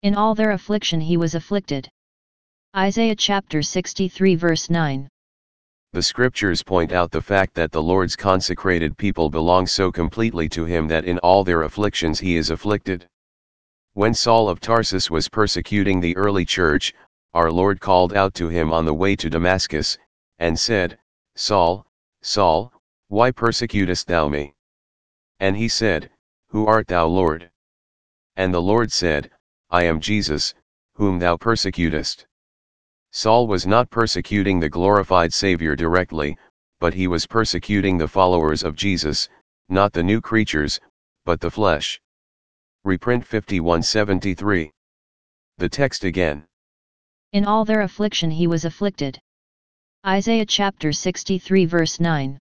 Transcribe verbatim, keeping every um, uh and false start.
In all their affliction he was afflicted. Isaiah chapter sixty-three verse nine. The scriptures point out the fact that the Lord's consecrated people belong so completely to him that in all their afflictions he is afflicted. When Saul of Tarsus was persecuting the early church, our Lord called out to him on the way to Damascus, and said, "Saul, Saul, why persecutest thou me?" And he said, "Who art thou, Lord?" And the Lord said, "I am Jesus, whom thou persecutest." Saul was not persecuting the glorified Savior directly, but he was persecuting the followers of Jesus, not the new creatures, but the flesh. Reprint fifty-one seventy-three. The text again. In all their affliction he was afflicted. Isaiah chapter sixty-three verse nine.